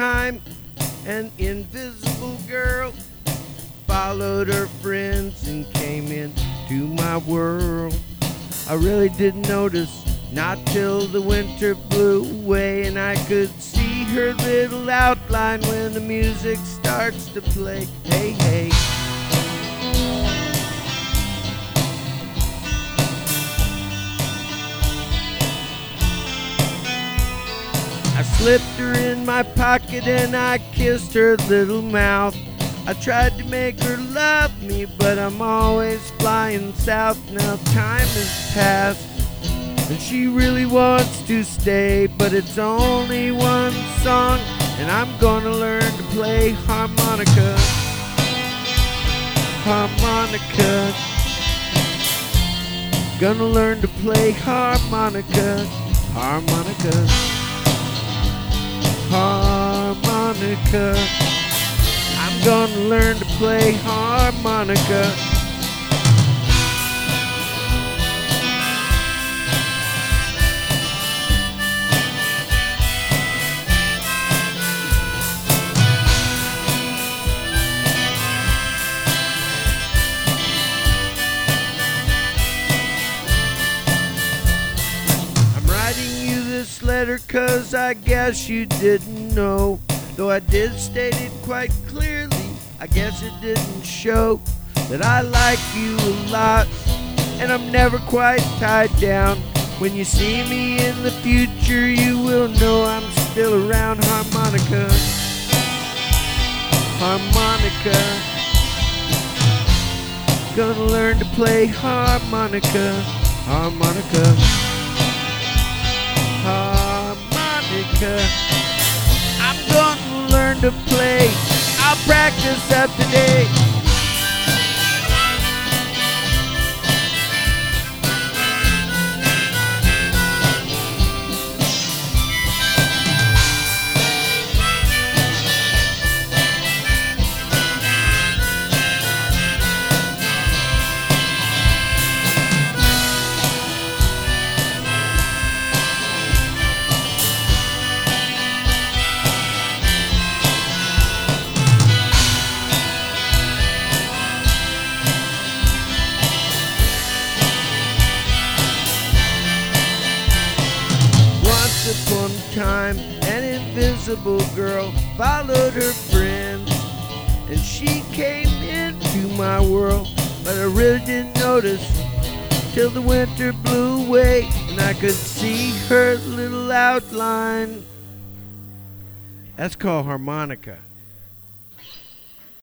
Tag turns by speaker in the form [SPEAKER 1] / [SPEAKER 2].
[SPEAKER 1] time, an invisible girl followed her friends and came into my world. I really didn't notice, not till the winter blew away and I could see her little outline when the music starts to play. Hey, hey. I slipped her in my pocket and I kissed her little mouth. I tried to make her love me, but I'm always flying south. Now time has passed and she really wants to stay, but it's only one song and I'm gonna learn to play harmonica. Harmonica. Gonna learn to play harmonica. Harmonica. Harmonica. I'm gonna learn to play harmonica. I'm writing you this letter 'cause I guess you didn't know. Though I did state it quite clearly, I guess it didn't show that I like you a lot, and I'm never quite tied down. When you see me in the future, you will know I'm still around. Harmonica. Harmonica. Gonna learn to play harmonica. Harmonica. Harmonica. I'm gonna learn to play. I'll practice up today. Upon a time, an invisible girl followed her friends, and she came into my world, but I really didn't notice till the winter blew away and I could see her little outline. That's called harmonica.